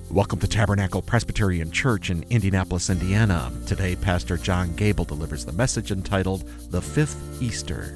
Welcome to Tabernacle Presbyterian Church in Indianapolis, Indiana. Today, Pastor John Gable delivers the message entitled, The Fifth Easter.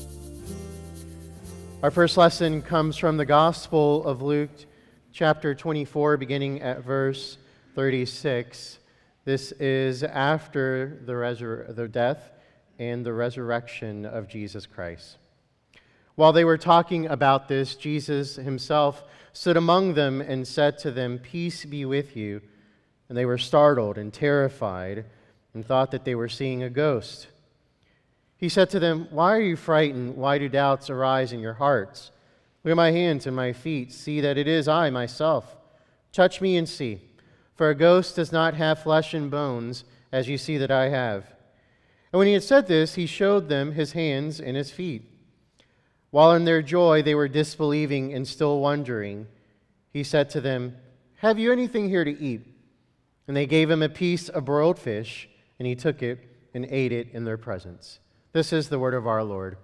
Our first lesson comes from the Gospel of Luke, chapter 24, beginning at verse 36. This is after the death and the resurrection of Jesus Christ. While they were talking about this, Jesus himself stood among them and said to them, "Peace be with you." And they were startled and terrified and thought that they were seeing a ghost. He said to them, "Why are you frightened? Why do doubts arise in your hearts? Look at my hands and my feet. See that it is I myself. Touch me and see. For a ghost does not have flesh and bones, as you see that I have." And when he had said this, he showed them his hands and his feet. While in their joy they were disbelieving and still wondering, he said to them, "Have you anything here to eat?" And they gave him a piece of broiled fish, and he took it and ate it in their presence. This is the word of our Lord.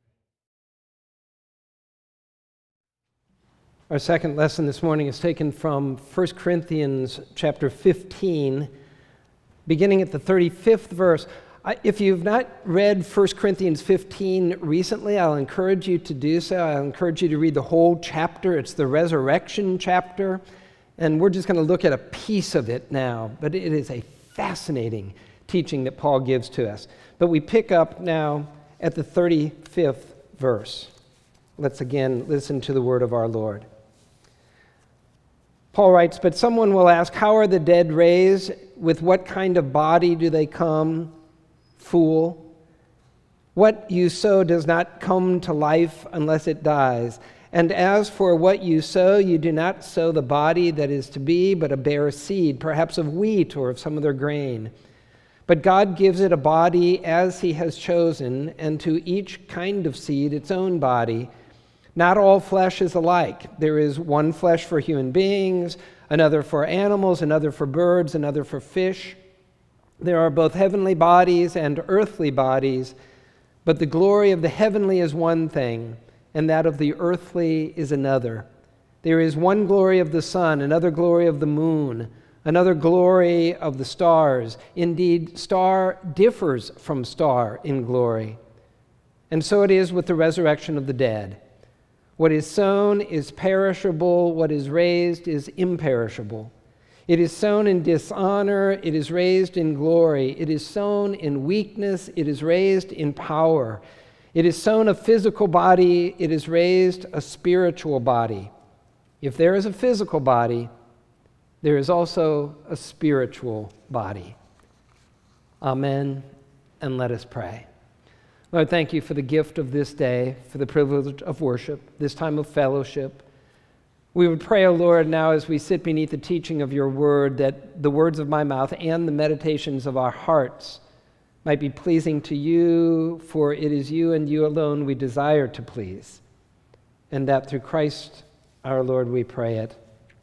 Our second lesson this morning is taken from 1 Corinthians chapter 15, beginning at the 35th verse. If you've not read 1 Corinthians 15 recently, I'll encourage you to do so. I'll encourage you to read the whole chapter. It's the resurrection chapter, and we're just going to look at a piece of it now. But it is a fascinating teaching that Paul gives to us. But we pick up now at the 35th verse. Let's again listen to the word of our Lord. Paul writes, "But someone will ask, how are the dead raised? With what kind of body do they come? Fool, what you sow does not come to life unless it dies. And as for what you sow, you do not sow the body that is to be, but a bare seed, perhaps of wheat or of some other grain. But God gives it a body as he has chosen, and to each kind of seed its own body. Not all flesh is alike. There is one flesh for human beings, another for animals, another for birds, another for fish. There are both heavenly bodies and earthly bodies, but the glory of the heavenly is one thing, and that of the earthly is another. There is one glory of the sun, another glory of the moon, another glory of the stars. Indeed, star differs from star in glory. And so it is with the resurrection of the dead. What is sown is perishable, what is raised is imperishable. It is sown in dishonor, it is raised in glory. It is sown in weakness, it is raised in power. It is sown a physical body, it is raised a spiritual body. If there is a physical body, there is also a spiritual body." Amen, and let us pray. Lord, thank you for the gift of this day, for the privilege of worship, this time of fellowship. We would pray, O Lord, now as we sit beneath the teaching of your word, that the words of my mouth and the meditations of our hearts might be pleasing to you, for it is you and you alone we desire to please. And that through Christ our Lord we pray it.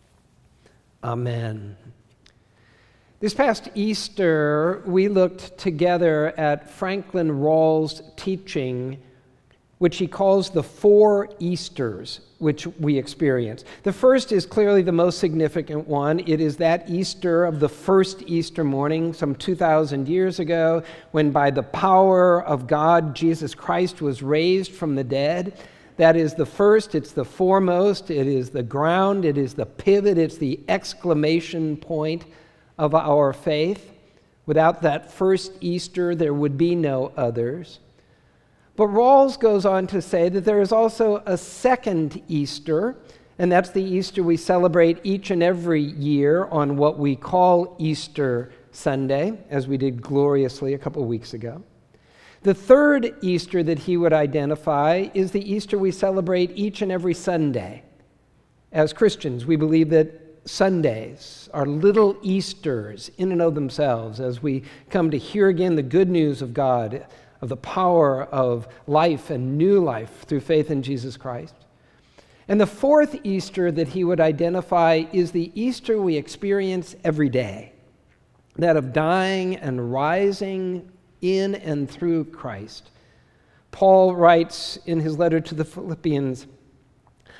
Amen. This past Easter, we looked together at Franklin Rawls' teaching, which he calls the 4 Easters, which we experience. The first is clearly the most significant one. It is that Easter of the first Easter morning, some 2,000 years ago, when by the power of God, Jesus Christ was raised from the dead. That is the first, it's the foremost, it is the ground, it is the pivot, it's the exclamation point of our faith. Without that first Easter, there would be no others. But Rawls goes on to say that there is also a second Easter, and that's the Easter we celebrate each and every year on what we call Easter Sunday, as we did gloriously a couple of weeks ago. The third Easter that he would identify is the Easter we celebrate each and every Sunday. As Christians, we believe that Sundays are little Easters in and of themselves as we come to hear again the good news of God, of the power of life and new life through faith in Jesus Christ. And the fourth Easter that he would identify is the Easter we experience every day, that of dying and rising in and through Christ. Paul writes in his letter to the Philippians,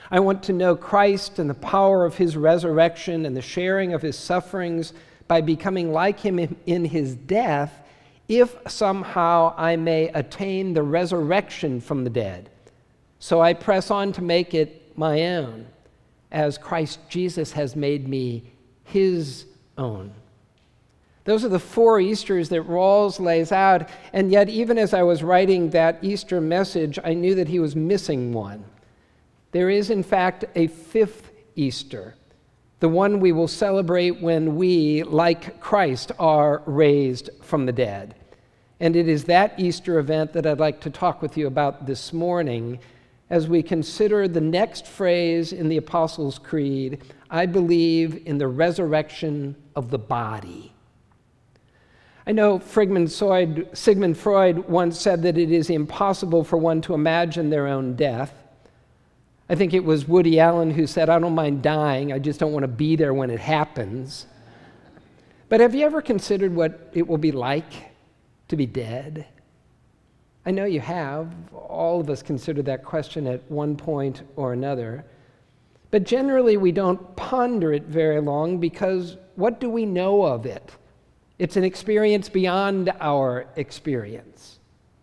I want to know Christ and the power of his resurrection and the sharing of his sufferings by becoming like him in his death, if somehow I may attain the resurrection from the dead. So I press on to make it my own, as Christ Jesus has made me his own. Those are the 4 Easters that Rawls lays out, and yet even as I was writing that Easter message, I knew that he was missing one. There is, in fact, a 5th Easter, the one we will celebrate when we, like Christ, are raised from the dead. And it is that Easter event that I'd like to talk with you about this morning as we consider the next phrase in the Apostles' Creed, I believe in the resurrection of the body. I know Sigmund Freud once said that it is impossible for one to imagine their own death. I think it was Woody Allen who said, I don't mind dying, I just don't want to be there when it happens. But have you ever considered what it will be like to be dead? I know you have. All of us consider that question at one point or another. But generally we don't ponder it very long because what do we know of it? It's an experience beyond our experience.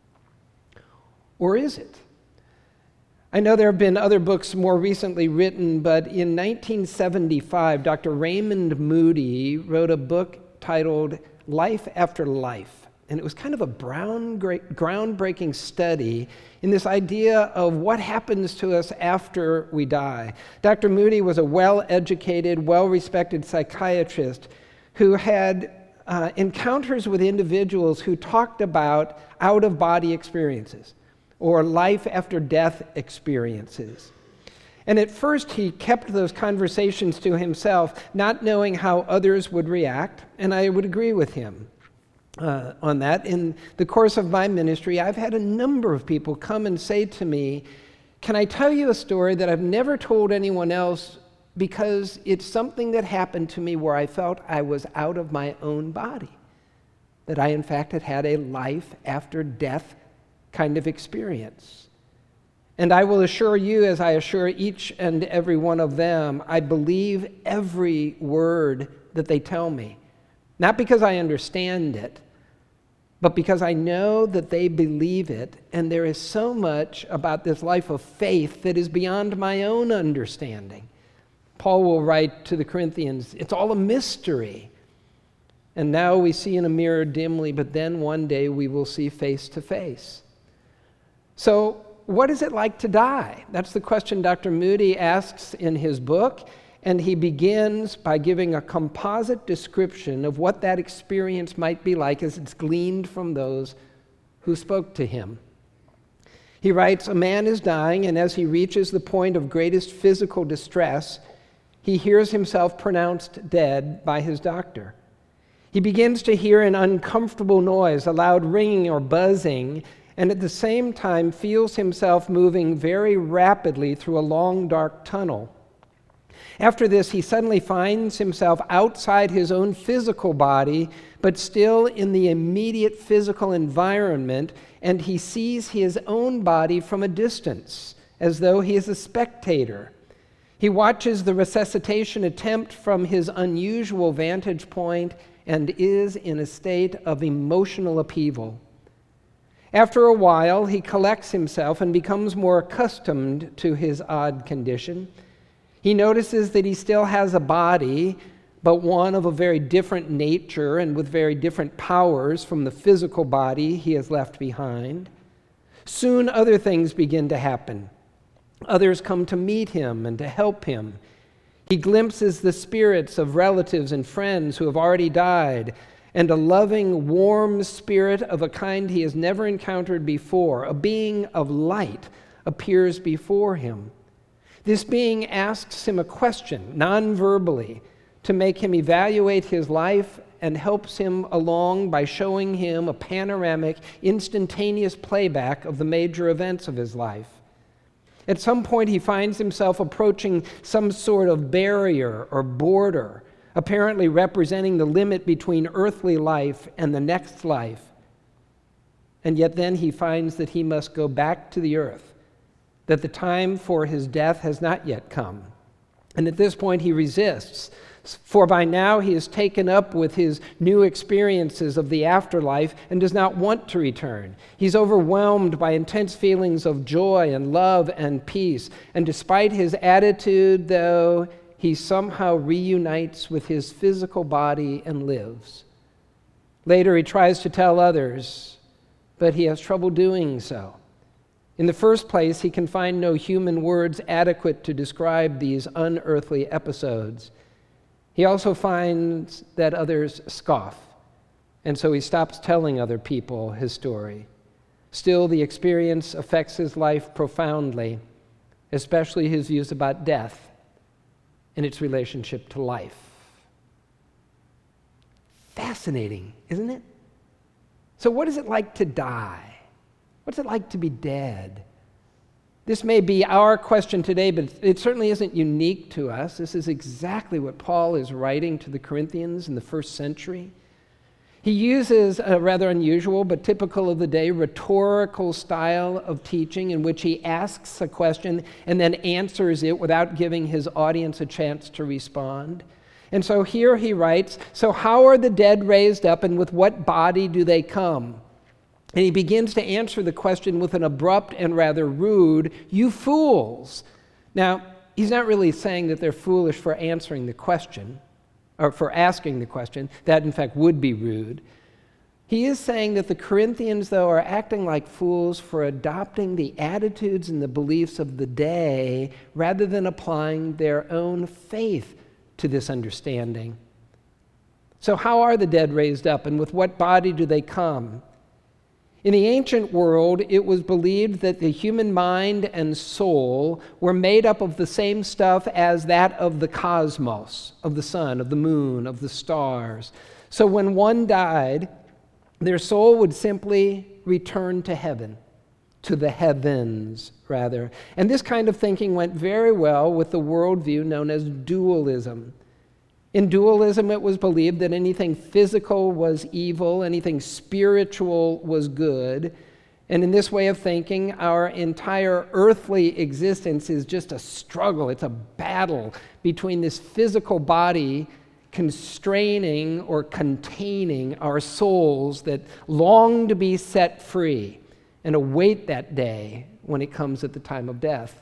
Or is it? I know there have been other books more recently written, but in 1975, Dr. Raymond Moody wrote a book titled Life After Life. And it was kind of a groundbreaking study in this idea of what happens to us after we die. Dr. Moody was a well-educated, well-respected psychiatrist who had encounters with individuals who talked about out-of-body experiences or life-after-death experiences. And at first he kept those conversations to himself, not knowing how others would react, and I would agree with him on that. In the course of my ministry, I've had a number of people come and say to me, can I tell you a story that I've never told anyone else because it's something that happened to me where I felt I was out of my own body, that I in fact had a life after death kind of experience. And I will assure you, as I assure each and every one of them, I believe every word that they tell me, not because I understand it, but because I know that they believe it, and there is so much about this life of faith that is beyond my own understanding. Paul will write to the Corinthians, it's all a mystery. And now we see in a mirror dimly, but then one day we will see face to face. So what is it like to die? That's the question Dr. Moody asks in his book, and he begins by giving a composite description of what that experience might be like as it's gleaned from those who spoke to him. He writes, a man is dying, and as he reaches the point of greatest physical distress, he hears himself pronounced dead by his doctor. He begins to hear an uncomfortable noise, a loud ringing or buzzing, and at the same time feels himself moving very rapidly through a long, dark tunnel. After this, he suddenly finds himself outside his own physical body, but still in the immediate physical environment, and he sees his own body from a distance, as though he is a spectator. He watches the resuscitation attempt from his unusual vantage point and is in a state of emotional upheaval. After a while, he collects himself and becomes more accustomed to his odd condition. He notices that he still has a body, but one of a very different nature and with very different powers from the physical body he has left behind. Soon other things begin to happen. Others come to meet him and to help him. He glimpses the spirits of relatives and friends who have already died, and a loving, warm spirit of a kind he has never encountered before, a being of light, appears before him. This being asks him a question, non-verbally, to make him evaluate his life and helps him along by showing him a panoramic, instantaneous playback of the major events of his life. At some point, he finds himself approaching some sort of barrier or border, apparently representing the limit between earthly life and the next life. And yet then he finds that he must go back to the earth that the time for his death has not yet come. And at this point, he resists, for by now he is taken up with his new experiences of the afterlife and does not want to return. He's overwhelmed by intense feelings of joy and love and peace. And despite his attitude, though, he somehow reunites with his physical body and lives. Later, he tries to tell others, but he has trouble doing so. In the first place, he can find no human words adequate to describe these unearthly episodes. He also finds that others scoff, and so he stops telling other people his story. Still, the experience affects his life profoundly, especially his views about death and its relationship to life. Fascinating, isn't it? So what is it like to die? What's it like to be dead? This may be our question today, but it certainly isn't unique to us. This is exactly what Paul is writing to the Corinthians in the first century. He uses a rather unusual but typical of the day rhetorical style of teaching in which he asks a question and then answers it without giving his audience a chance to respond. And so here he writes, "So how are the dead raised up, and with what body do they come?" And he begins to answer the question with an abrupt and rather rude, "You fools." Now, he's not really saying that they're foolish for answering the question, or for asking the question. That, in fact, would be rude. He is saying that the Corinthians, though, are acting like fools for adopting the attitudes and the beliefs of the day rather than applying their own faith to this understanding. So how are the dead raised up, and with what body do they come? In the ancient world, it was believed that the human mind and soul were made up of the same stuff as that of the cosmos, of the sun, of the moon, of the stars. So when one died, their soul would simply return to heaven, to the heavens, rather. And this kind of thinking went very well with the worldview known as dualism. In dualism, it was believed that anything physical was evil, anything spiritual was good. And in this way of thinking, our entire earthly existence is just a struggle. It's a battle between this physical body constraining or containing our souls that long to be set free and await that day when it comes at the time of death.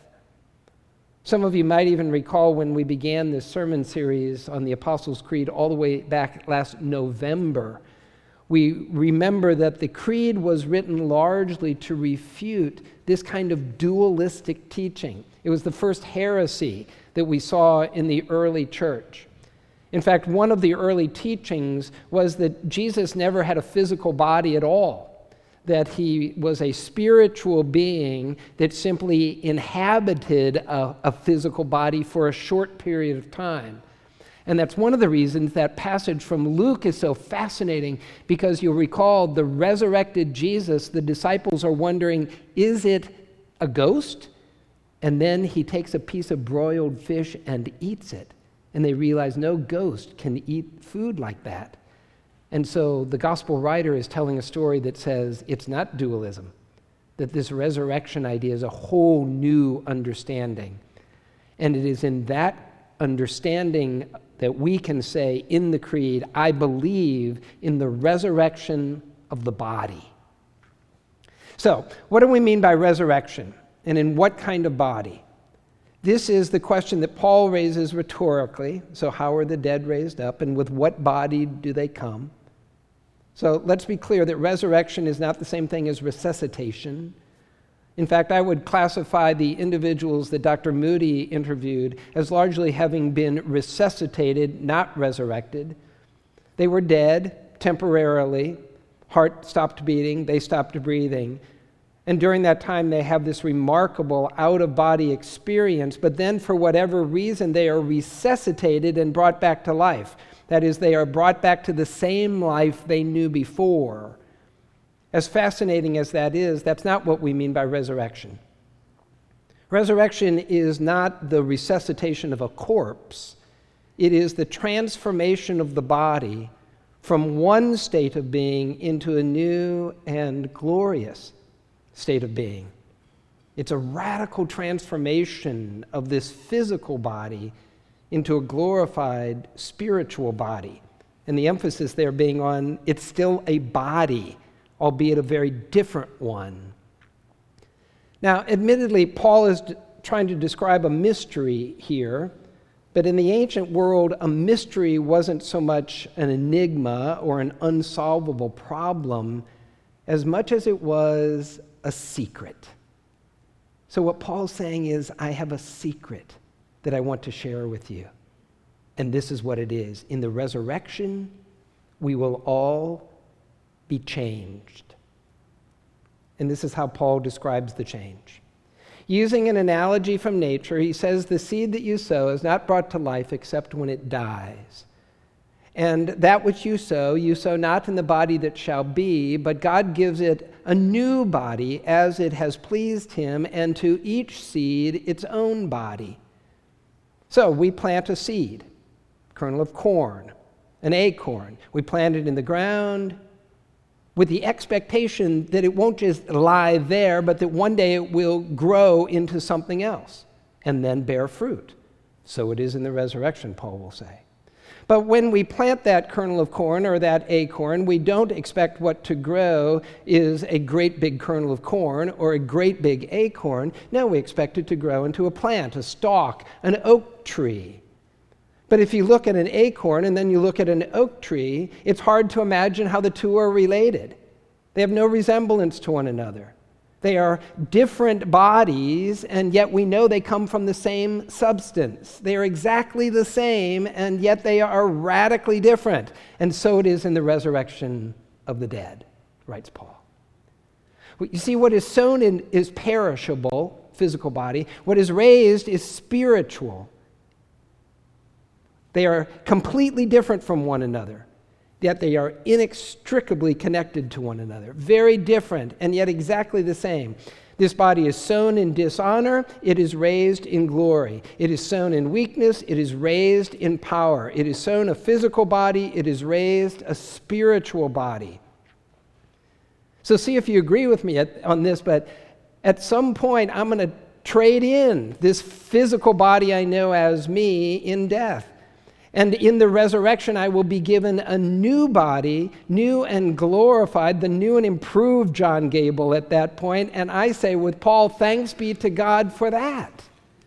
Some of you might even recall when we began this sermon series on the Apostles' Creed all the way back last November. We remember that the Creed was written largely to refute this kind of dualistic teaching. It was the first heresy that we saw in the early church. In fact, one of the early teachings was that Jesus never had a physical body at all, that he was a spiritual being that simply inhabited a physical body for a short period of time. And that's one of the reasons that passage from Luke is so fascinating, because you'll recall the resurrected Jesus, the disciples are wondering, is it a ghost? And then he takes a piece of broiled fish and eats it. And they realize no ghost can eat food like that. And so the gospel writer is telling a story that says it's not dualism, that this resurrection idea is a whole new understanding. And it is in that understanding that we can say in the Creed, I believe in the resurrection of the body. So, what do we mean by resurrection? And in what kind of body? This is the question that Paul raises rhetorically. So how are the dead raised up, and with what body do they come? So let's be clear that resurrection is not the same thing as resuscitation. In fact, I would classify the individuals that Dr. Moody interviewed as largely having been resuscitated, not resurrected. They were dead temporarily. Heart stopped beating, they stopped breathing. And during that time, they have this remarkable out-of-body experience, but then for whatever reason, they are resuscitated and brought back to life. That is, they are brought back to the same life they knew before. As fascinating as that is, that's not what we mean by resurrection. Resurrection is not the resuscitation of a corpse. It is the transformation of the body from one state of being into a new and glorious state of being. It's a radical transformation of this physical body into a glorified spiritual body. And the emphasis there being on it's still a body, albeit a very different one. Now, admittedly, Paul is trying to describe a mystery here, but in the ancient world, a mystery wasn't so much an enigma or an unsolvable problem as much as it was a secret. So what Paul's saying is, I have a secret that I want to share with you. And this is what it is. In the resurrection, we will all be changed. And this is how Paul describes the change. Using an analogy from nature, he says, the seed that you sow is not brought to life except when it dies. And that which you sow not in the body that shall be, but God gives it a new body as it has pleased him, and to each seed its own body. So we plant a seed, kernel of corn, an acorn. We plant it in the ground with the expectation that it won't just lie there, but that one day it will grow into something else and then bear fruit. So it is in the resurrection, Paul will say. But when we plant that kernel of corn or that acorn, we don't expect what to grow is a great big kernel of corn or a great big acorn. No, we expect it to grow into a plant, a stalk, an oak tree. But if you look at an acorn and then you look at an oak tree, it's hard to imagine how the two are related. They have no resemblance to one another. They are different bodies, and yet we know they come from the same substance. They are exactly the same, and yet they are radically different. And so it is in the resurrection of the dead, writes Paul. You see, what is sown in is perishable, physical body. What is raised is spiritual. They are completely different from one another, yet they are inextricably connected to one another. Very different, and yet exactly the same. This body is sown in dishonor, it is raised in glory. It is sown in weakness, it is raised in power. It is sown a physical body, it is raised a spiritual body. So see if you agree with me on this, but at some point I'm going to trade in this physical body I know as me in death. And in the resurrection, I will be given a new body, new and glorified, the new and improved John Gable at that point. And I say with Paul, thanks be to God for that.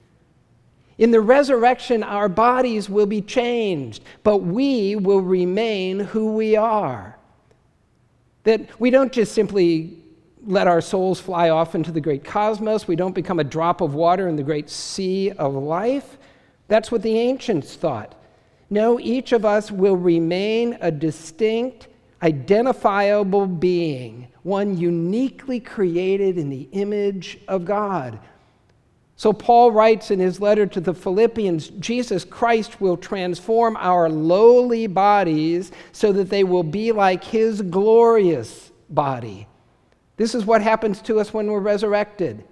In the resurrection, our bodies will be changed, but we will remain who we are. That we don't just simply let our souls fly off into the great cosmos. We don't become a drop of water in the great sea of life. That's what the ancients thought. No, each of us will remain a distinct, identifiable being, one uniquely created in the image of God. So Paul writes in his letter to the Philippians, Jesus Christ will transform our lowly bodies so that they will be like his glorious body. This is what happens to us when we're resurrected.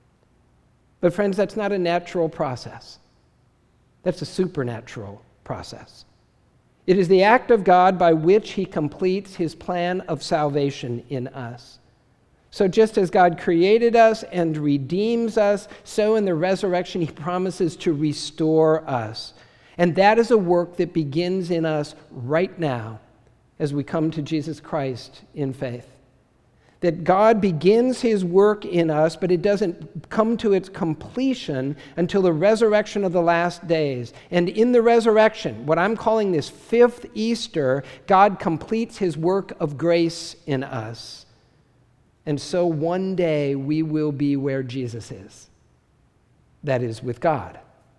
But friends, that's not a natural process. That's a supernatural process. It is the act of God by which he completes his plan of salvation in us. So just as God created us and redeems us, so in the resurrection he promises to restore us. And that is a work that begins in us right now as we come to Jesus Christ in faith. That God begins his work in us, but it doesn't come to its completion until the resurrection of the last days. And in the resurrection, what I'm calling this fifth Easter, God completes his work of grace in us. And so one day we will be where Jesus is. That is, with God.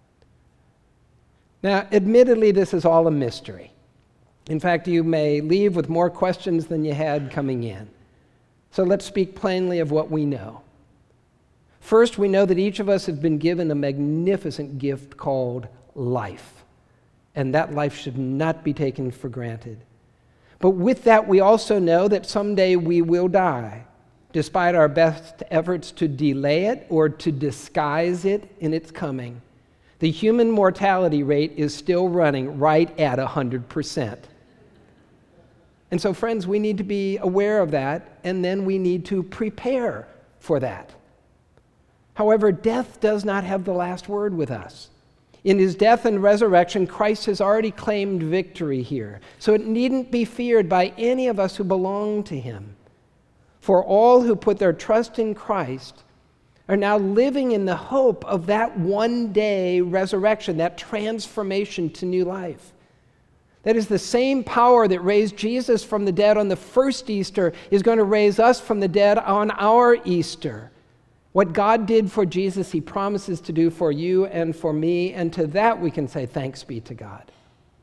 Now, admittedly, this is all a mystery. In fact, you may leave with more questions than you had coming in. So let's speak plainly of what we know. First, we know that each of us has been given a magnificent gift called life. And that life should not be taken for granted. But with that, we also know that someday we will die, despite our best efforts to delay it or to disguise it in its coming. The human mortality rate is still running right at 100%. And so, friends, we need to be aware of that, and then we need to prepare for that. However, death does not have the last word with us. In his death and resurrection, Christ has already claimed victory here, so it needn't be feared by any of us who belong to him. For all who put their trust in Christ are now living in the hope of that one-day resurrection, that transformation to new life. That is, the same power that raised Jesus from the dead on the first Easter is going to raise us from the dead on our Easter. What God did for Jesus, he promises to do for you and for me, and to that we can say thanks be to God.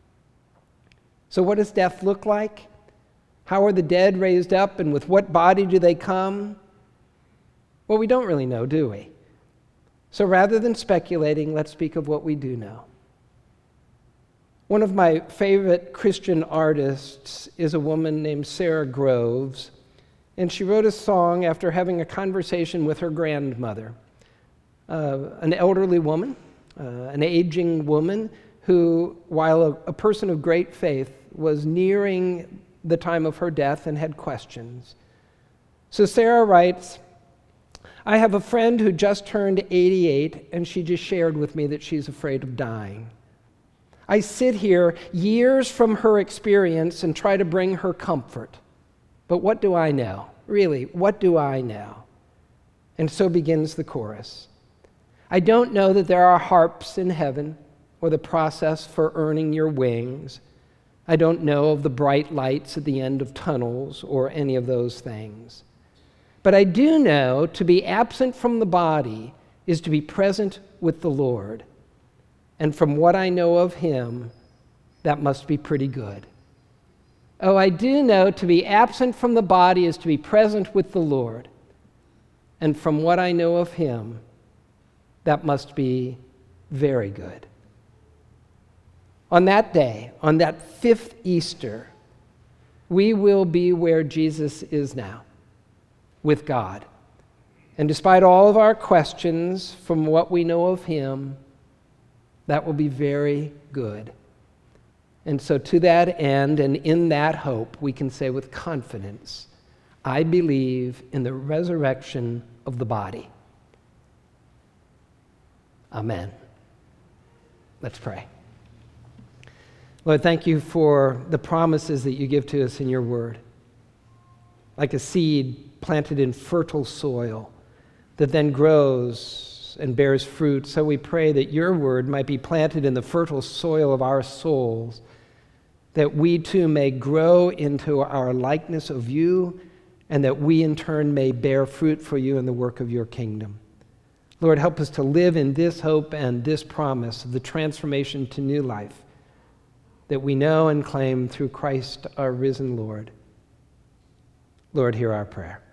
So what does death look like? How are the dead raised up, and with what body do they come? Well, we don't really know, do we? So rather than speculating, let's speak of what we do know. One of my favorite Christian artists is a woman named Sarah Groves, and she wrote a song after having a conversation with her grandmother, an elderly woman, an aging woman who, while a person of great faith, was nearing the time of her death and had questions. So Sarah writes, "I have a friend who just turned 88, and she just shared with me that she's afraid of dying. I sit here years from her experience and try to bring her comfort. But what do I know? Really, what do I know?" And so begins the chorus. "I don't know that there are harps in heaven or the process for earning your wings. I don't know of the bright lights at the end of tunnels or any of those things. But I do know to be absent from the body is to be present with the Lord. And from what I know of him, that must be pretty good. Oh, I do know to be absent from the body is to be present with the Lord. And from what I know of him, that must be very good." On that day, on that fifth Easter, we will be where Jesus is now, with God. And despite all of our questions from what we know of him, that will be very good. And so to that end and in that hope, we can say with confidence, I believe in the resurrection of the body. Amen. Let's pray. Lord, thank you for the promises that you give to us in your word. Like a seed planted in fertile soil that then grows and bears fruit, so we pray that your word might be planted in the fertile soil of our souls, that we too may grow into our likeness of you, and that we in turn may bear fruit for you in the work of your kingdom. Lord, help us to live in this hope and this promise of the transformation to new life that we know and claim through Christ our risen Lord. Lord, hear our prayer.